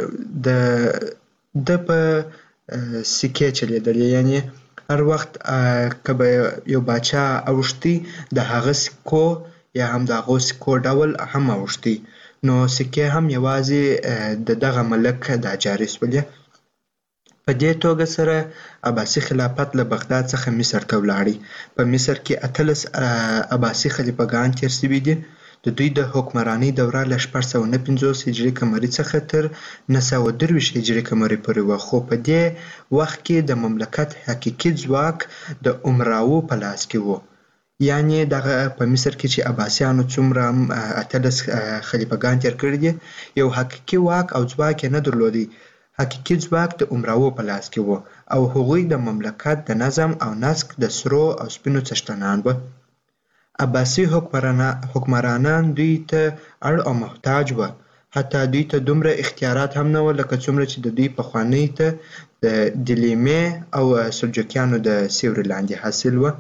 د ده په سکې چلیدل، یعنی هر وخت که به یو باچا اوښتي د هغه سکو یا هم د هغو سکو ډول هم اوښتي، نو سکې هم یوازې د دغه ملک دا جاري شولې. په دې توګه سره عباسي خلافت له بغداد څخه مصر ته ولاړی. په مصر کې اتلس عباسي خلیفګان تیر شوي دي. د دوی د حکمرانۍ دوره له شپږ سوه نه پنځوس هجري قمري څخه تر نهه سوه درویشت هجري قمري پورې وه، خو په دې وخت کې د مملکت حقیقي ځواک د امراو په لاس کې و. یعنی دغه په مصر کې چې عباسیانو څومره اتلس خلیفګان تیر کړي دي، یو حقیقي واک او ځواک یې نه درلودی. حقیقي ځواک د امراو په لاس کې و او هغوی د مملکت د نظم او نسق د سرو او سپینو څښتنان وه. عباسي حکمرانان دوی ته اړ او محتاج وه، حتی دوی ته دومره اختیارات هم نه وه لکه څومره چې د دوی پخوانۍ ته د دیلمیې او سلجوقیانو د سیوري لاندې حاصل وه.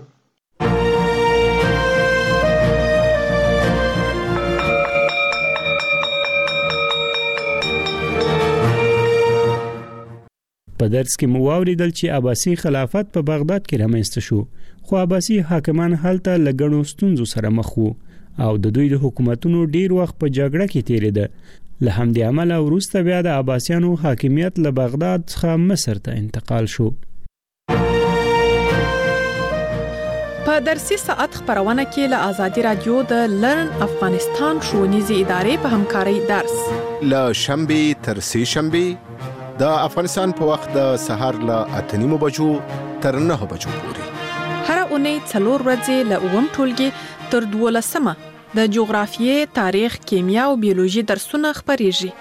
په درس کې مو واوریدل چې عباسي خلافت په بغداد کې رامنځته شو، خو عباسي حاکمان هلته له ګڼو ستونزو سره مخ وو او د دوی د حکومتونو ډیر وخت په جګړه کې تیریده. له همدې امله وروسته بیا د عباسیانو حاکمیت له بغداد څخه مصر ته انتقال شو. په درسي ساعت خبرونه کې له آزادي رادیو د لرن افغانستان ښوونیزې ادارې په همکارۍ درس له شنبې تر سې شنبې د افغانستان په وخت د سهار له اته نیمو بجو تر نهه بجو پورې، هر اونۍ څلور ورځې له اووم ټولګي تر دولسمه د جغرافیې، تاریخ، کیمیا او بیولوژي درسونه خپریږي.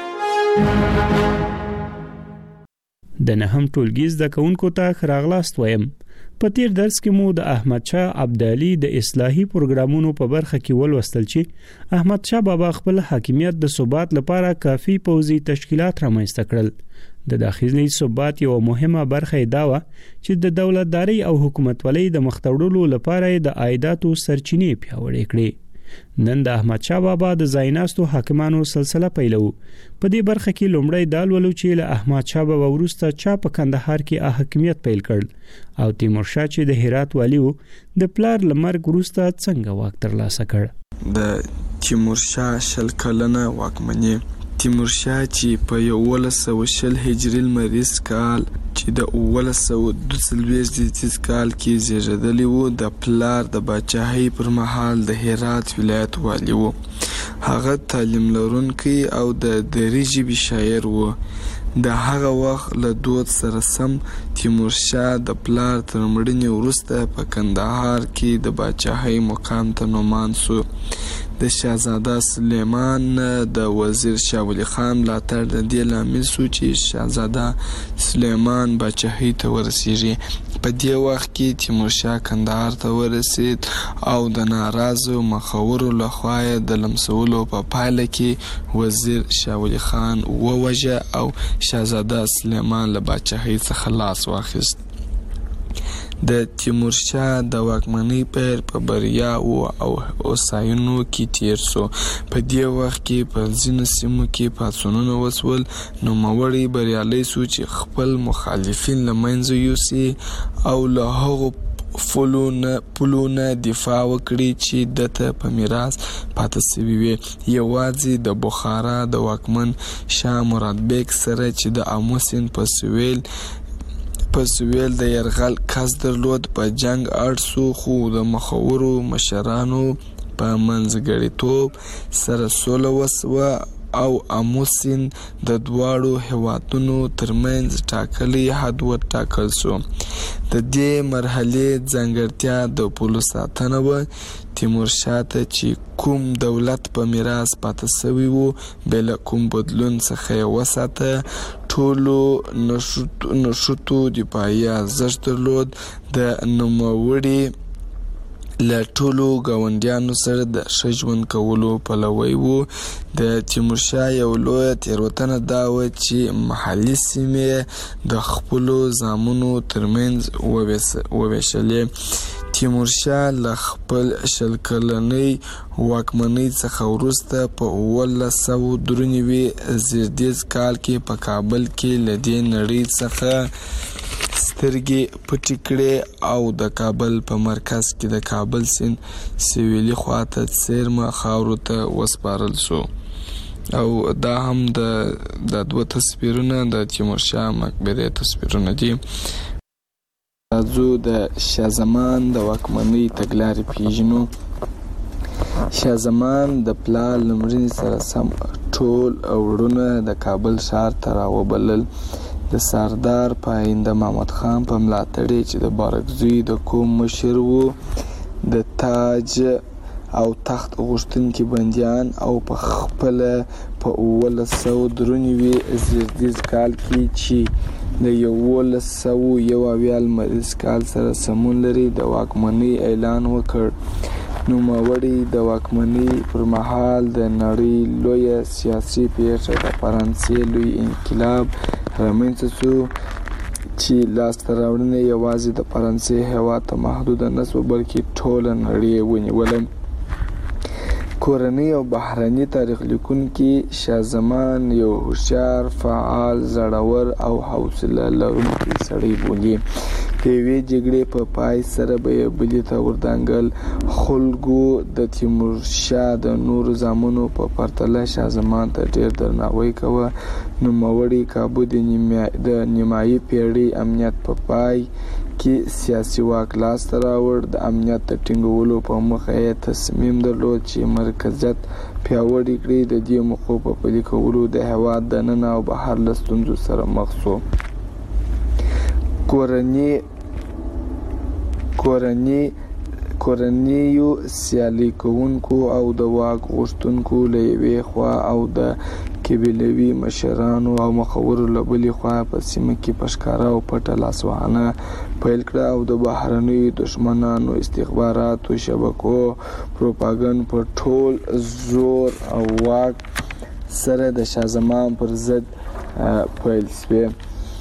د نهم ټولګي زده کوونکو ته ښه راغلاست وایم. په تیر درس کې مو د احمد شاه ابدالي د اصلاحي پروګرامونو په برخه کې ولوستل چې احمد شاه بابا خپل حاکمیت د ثبات لپاره کافي پوځي تشکیلات رامنځته کړل. د داخلي ثبات یو مهمه برخه دا و چې د دولتداري او حکومتولۍ د مخته لپاره د عایداتو سرچینې پیاوړې کړې. نن د احمد شاه بابا د ځایناستو حاکمانو سلسله پیلو. په دې برخه کې لومړی دا ولولو چې له احمد شاه بابا وروسته چا په کندهار کې حاکمیت پیل کړ او تیمور شاه چې د هرات والی و د پلار لمرګ وروسته څنګه واک ترلاسه کړ. د تیمور شاه شل کلنه واکمني تیمور شاه چې په یولس سوه شل هجري لمریز کال چې د اوولس سوه دوه څلوېښت زیږدیز کال کې زیږېدلی و، د پلار د پاچاهۍ پر مهال د هرات ولایت والی و. هغه تعلیم لرونکی او د دري ژبې شاعر و. د هغه وخت له دود سره سم تیمور شاه د پلار تر مړینې وروسته په کندهار کې د پاچاهۍ مقام ته نومان سو. د شاهزاده سلیمان د وزیر شاه ولی خان ملاتړ د دې لامل سو چې شاهزاده سلیمان پاچاهۍ ته ورسیږي. په دې وخت کې تیمور شاه کندهار ته ورسید او د ناراضو مخورو لخوا د لمسولو په پایله کې وزیر شاه ولی خان ووژه او شاهزاده سلیمان له پاچاهۍ څخه لاس واخیست. د تیمور شاه د واکمنۍ پیر په بریا او اوساینو کې تیر سو. په دې وخت کې په ځینو سیمو کې پاڅونونه وسول. نوموړی بریالی سو چې خپل مخالفین له منځه یوسي او له هغو پولونه دفاع وکړي چې دته په میراث پاتې سوي وي. یوازې د بخارا د واکمن شاه مراد بیګ سره چې د آمو سیند په سویل په سویل د یرغل کس درلود په جنگ اړ سو، خو د مخورو مشرانو په منځګړیتوب سره سوله وسوه او آمو سیند د دواړو هیوادونو ترمنځ ټاکلی حد وټاکل سو. د دې مرحلې ځانګړتیا د پولو ساتنه وه. تیمور شاه ته چې کوم دولت په میراث پاتې سوی و بې له کوم بدلون څخه یې وساته. ټولو نښتو دفاعي ارزښت درلود. د نوموړي له ټولو ګاونډیانو سره د ښه ژوند کولو پلوی و. د تیمورشاه یو لویه تېروتنه دا وه چې محلي سیمې د خپلو زامنو ترمنځ وویشلې. تیمورشاه له خپل شل کلنۍ واکمنۍ څخه وروسته په اوولس سوه درې نوي زېږدیز کال کې په کابل کې له دې نړۍ څخه سترګې پټې کړې او د کابل په مرکز کې د کابل سیند سویلي خواته څیرمه خاورو ته وسپارل شو. او دا هم د دوه تصویرونه د تیمورشاه مقبرې تصویرونه دي. راځو د شاه زمان د واکمنۍ تګلارې پیژنو. شاه زمان د پلار له مړینې سره سم ټول وروڼه د کابل ښار ته راوبلل. د سردار پاینده محمد خان په ملاتړ چې د بارکزوی د قوم مشر و، د تاج او تخت غوښتونکي بندیان او په خپله په اوولس سوه درې نوي زېږدیز کال کې چې د یولس سوه یو اویا لمریز کال سره سمون لري د واکمنۍ اعلان وکړ. نوموړي د واکمنۍ پر مهال د نړۍ لویه سیاسي پیښه د فرانسې لوی انقلاب رامنځته شو چې لاسته راوړنې یوازې د فرانسې هېواد ته محدوده نه شوه بلکې ټوله نړۍ ونیوله. کورنۍ او بهرني تاریخ لیکونکي شاه زمان یو هوښیار، فعال، زړور او حوصله لرونکی سړی بولي. د یوې جګړې په پای سره به یې بلې ته ودانګل. خلکو د تیمورشاه د نورو زامنو په پرتله شاه زمان ته ډېر درناوی کوه. نوموړي کابو د نیمایي پېړۍ امنیت په پای کې سیاسي واک لاسته راوړ. د امنیت د ټینګولو په موخه یې تصمیم درلود چې مرکزیت پیاوړی کړي. د دې موخو په پلي کولو د هېواد دننه او بهر له ستونزو سره مخ شو. کورني کورني کورنیو سیالي کوونکو او د واک غوښتونکو له یوې خوا او د قبیلوي مشرانو او مخورو له بلې خوا په سیمه کې په ښکاره او پټه لاسوهنه پیل کړه او د بهرنیو دښمنانو استخباراتو شبکو پروپاګند په ټول زور او واک سره د شاه زمان پر ضد پیل شوې.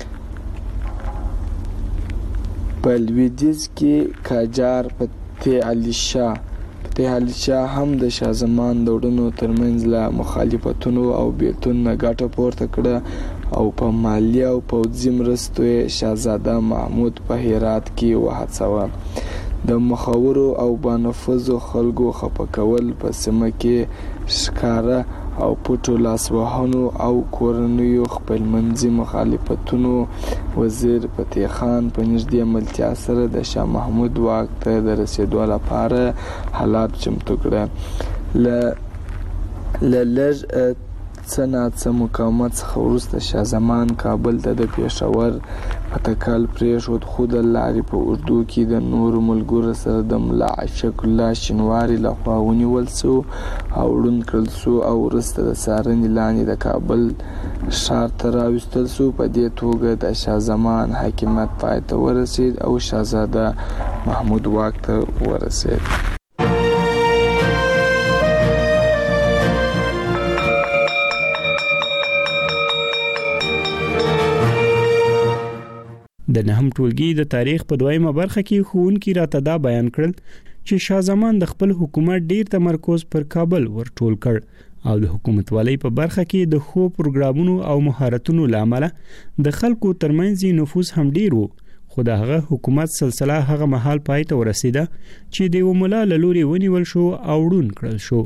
په لویدیځ کې قاجار فتح علي شاه فتح علي شاه هم د شاه زمان د وروڼو ترمنځ له مخالفتونو او بیلتون نه ګټه پورته کړه او په مالي او پوځي مرستو یې شهزاده محمود په هرات کې وهڅاوه. د مخورو او بانفوذو خلکو خفه کول په سیمه کې ښکاره او پټو لاسوهنو او کورنیو خپلمنځي مخالفتونو وزیر فتح خان په نږدې ملتیا سره د شاه محمود واک ته د رسېدو لپاره حالات چمتو کړه. له لږ څه ناڅه مقاومت څخه وروسته شاه زمان کابل ته د پېښور په تکل پرېښود، خو د لارې په اوږدو کې د نورو ملګرو سره د ملا عاشق الله شینواري لخوا ونیول شو او ړوند کړل شو او وروسته د څارنې لاندې د کابل ښار ته راوستل شو. په دې توګه د شاه زمان حاکمیت پای ته ورسېد او شهزاده محمود واک ته ورسېد. د نهم ټولګي د تاریخ په دویمه برخه کې ښوونکي راته دا بیان کړل چې شاه زمان د خپل حکومت ډیر تمرکز پر کابل ورټول کړ او د حکومتوالۍ په برخه کې د ښو پروګرامونو او مهارتونو لامل د خلکو ترمنځ نفوذ هم ډیر وو. خو د هغه حکومت سلسله هغه مهال پای ته ورسیده چې د وملا له لوري ونیول شو او ړوند کړل شو.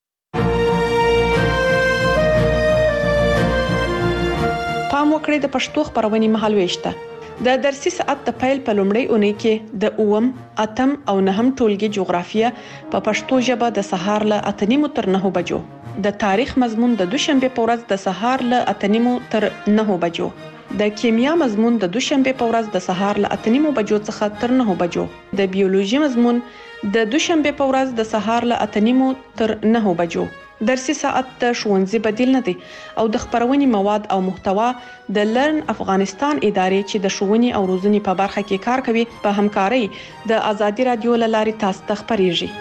پام وکړئ د پښتو خبرونې مهالويشته. د درسي ساعت د پیل په لومړۍ اونۍ کې د اوم، اتم او نهم ټولګي جغرافیه په پښتو ژبه د سهار له اته نیمو تر نهو بجو، د تاریخ مضمون د دوشنبه په ورځ د سهار له اته نیمو تر نهو بجو، د کیمیا مضمون د دوشنبه په ورځ د سهار له اته نیمو بجو څخه تر نهو بجو، د بیولوژي مضمون د دوشنبه په ورځ د سهار له اته نیمو تر نهو بجو، درسي ساعت د ښوونځي بدیل نه دی او د خبرونې مواد او محتوا د لرن افغانستان ادارې چې د ښوونې او روزنې په برخه کې کار کوي په همکارۍ د ازادي رادیو لاري تاسو ته خبريږي.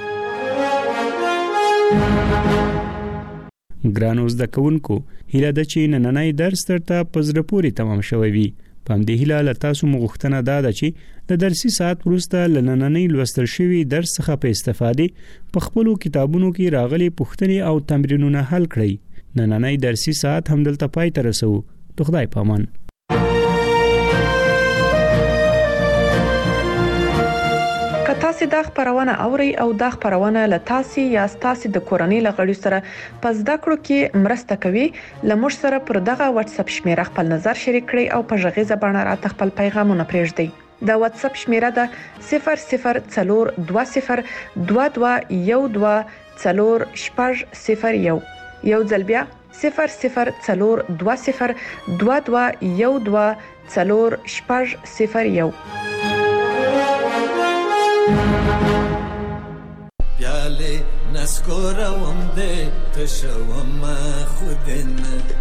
ګرانو زده کوونکو، هیله ده چې نننۍ درس ترته په زړه پورې تمام شوی وي. په همدې هیله له تاسو مغوښتنه دا ده چې د درسي ساعت وروسته له نننۍ لوستل شوي درس څخه په استفادې په خپلو کتابونو کې راغلي پوښتنې او تمرینونه حل کړئ. نننۍ درسي ساعت همدلته پای ته رسوو. ته خدای پامان. تاسو دا خبرونه اوري او دا خبرونه له تاسو یا تاسو د کورنۍ لغړی سره پس دا کړو کې مرسته کوي. لمر سره پر دغه واتس اپ شمیره خپل نظر شریک کړئ او په ژغې زبانه را خپل پیغامونه پرېږدئ. دا واتس اپ شمیره ده صفر صفر څلور دوه صفر دوه دوه یو دوه څلور شپږ صفر یو. یو ځل بیا صفر صفر څلور دوه صفر دوه دوه یو دوه څلور شپږ صفر یو. پیاله نسکورم ده تشوم خودن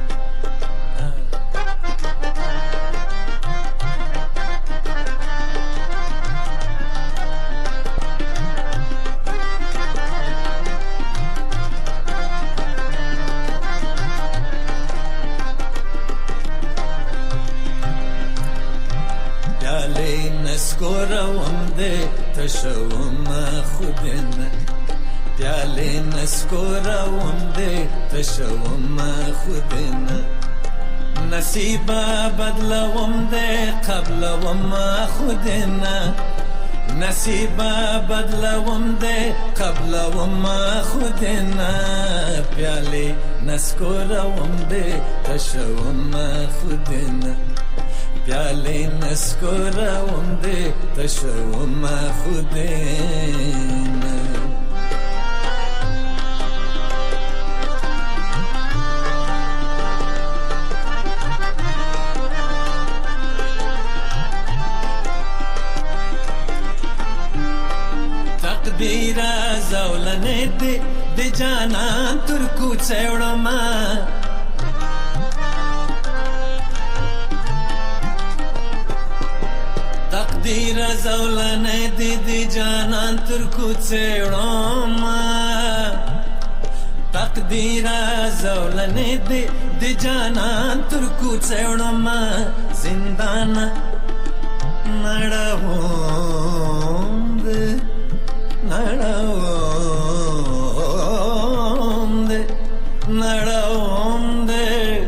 پیاله نسکورم ده تشوم خودن پیاله نسکورم ده تشوم خودن نصیبا بدلوم ده قبلوم خودن نصیبا بدلوم ده قبلوم خودن پیاله نسکورم ده تشوم خودن پیاله نسکورم ده تشوم خودن تقدیر زولنه ده ده جانان ترکو چوڑم تقدیر زولنه ده ده جانان ترکو چوڑم تقدیر زولنه ده ده جانان ترکو چوڑم زندان نڑاوم ده نڑاوم ده نڑاوم ده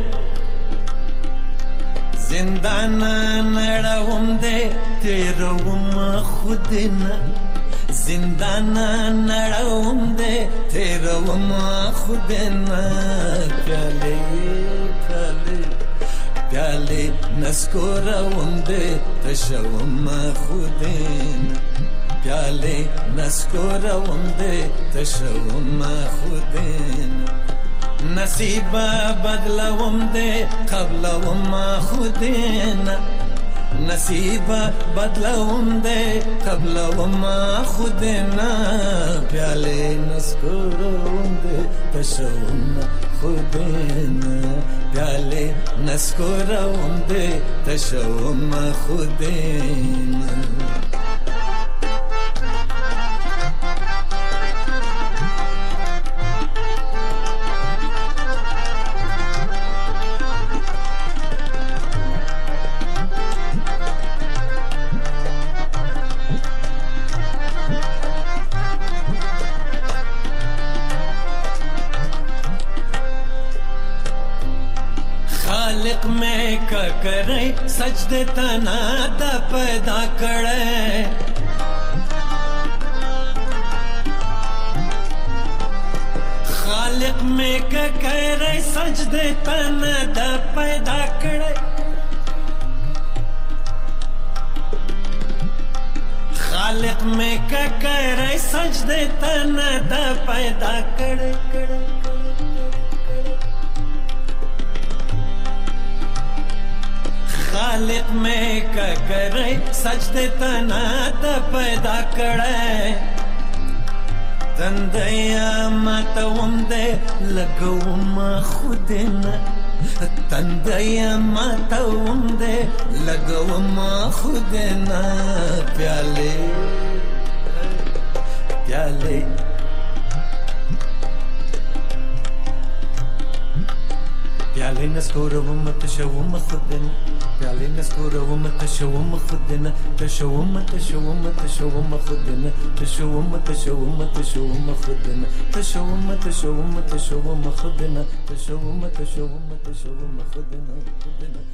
زندان نڑاوم ده تیروم خودنا زندان نڑاوم ده تیروم خودنا پیاله پیاله پیاله نسکورم ده تشوم خودنا پیاله نسکورم ده تشوم خودنا نصیبا بدلوم ده قبلوم خودنا نصیبا بدلوم ده قبلوم خودنا پیاله نسکورم ده تشوم خودنا پیاله نسکورم ده تشوم خودنا خالق میں کا کرے سجدے تنا دا پیدا کرے خالق میں کا کرے سجدے تنا دا پیدا کرے خالق میں کا کرے سجدے تنا دا پیدا کرے خالق میں کا کرے سجدے تنا دا پیدا کرے تندیا ماتوم دې لګوم خودنه تندیا ماتوم دې لګوم خودنه پیاله پیاله پیاله نسکوروم تشوم خودنه پیاله نسکوروم تشوم خودنه تشوم تشوم تشوم خودنه تشوم تشوم تشوم خودنه تشوم تشوم تشوم خودنه تشوم تشوم تشوم خودنه